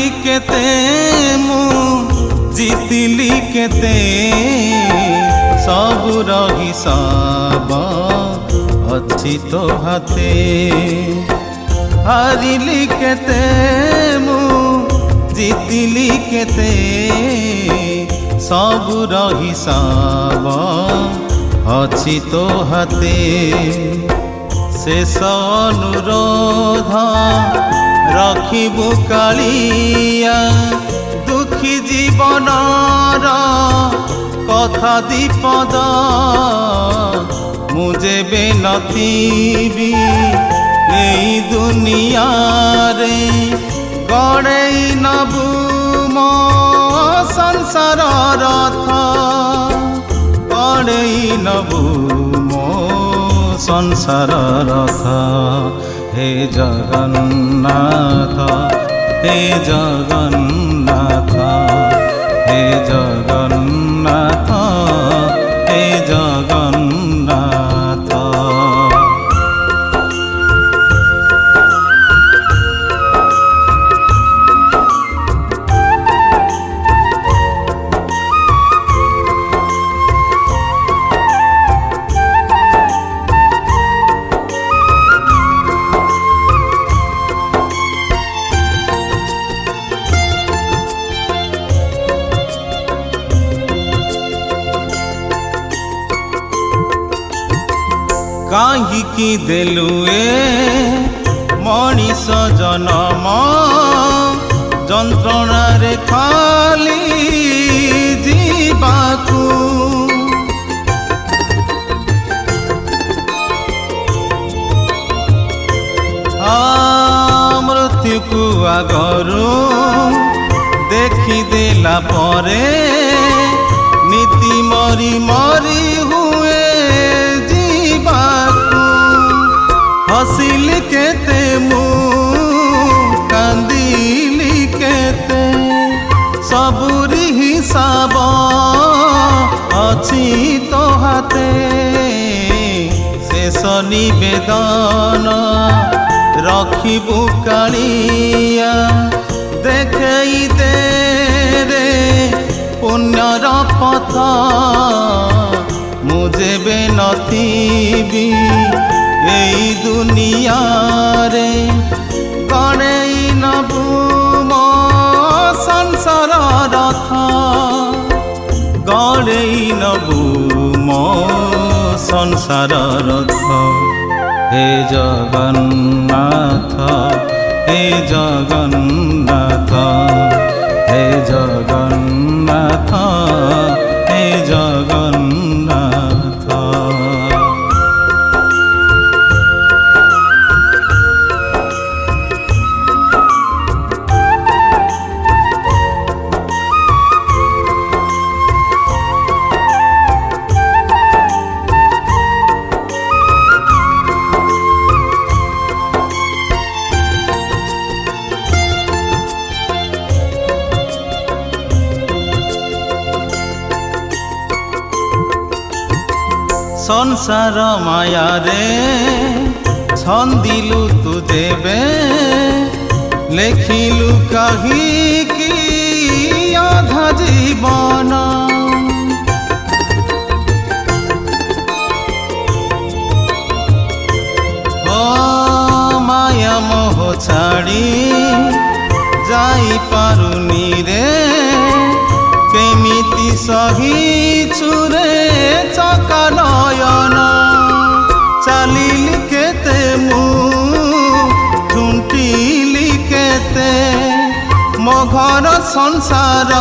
केते मु जीतिली केते सबुर हिसाब अच्छी तो हाथे हारिली केते मु जीतिली केते सबुर हिसाब अच्छी तो हाथे शेष अनुरोध रखिबु कालिया दुखी जीवनर कथा दीपद मुझे बे नथिबी एई दुनिया रे गड़ेई नबु मो संसार रथ गड़ेई नबु मो संसार रथ हे जगन्नाथ हे जगन्नाथ हे जगन्नाथ हे जगन्नाथ। काहीकि देलु मनीष जन्म जंत्रणा रे खाली जीवाकू मृत्यु को आगरू देखिदेला परे नीति मरी मरी हुए हसिली केते मु कांदिली केते सबुरी हिसाब अच्छी तो हाथे शेष निवेदन रखिबु कालिया देखई दे रे पुण्यर पथ मुझे बे नथिबी एई दुनिया रे गड़ेई नबु मो संसार रथ गड़ेई नबु मो संसार रथ हे जगन्नाथ हे जगन्नाथ हे जगन्नाथ हे जगन्नाथ। संसार माया रे छंदिलु तु जेबे लेखिलु कहीकि आधा जीवन ओ माया मोह छाड़ी जाई पारुनी रे केमिति सही चुरे चका नयन चालिली केते मु झुंटिली केते मो घर संसार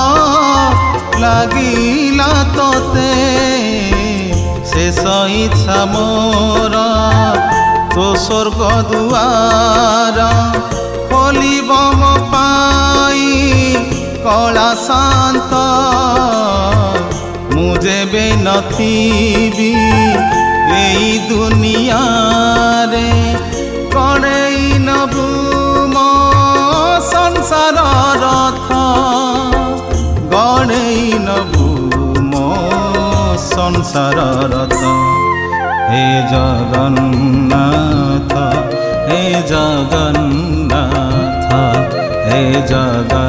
लागिला तोते शेष इच्छा मोर तो स्वर्ग दुआर खोलिब मो पाई कला शांत मुझे बे नथिबी एई दुनिया रे गड़ेई नबु मो संसार रथ गड़ेई नबु मो संसार रथ हे जगन्नाथ हे जगन्नाथ हे जगन्नाथ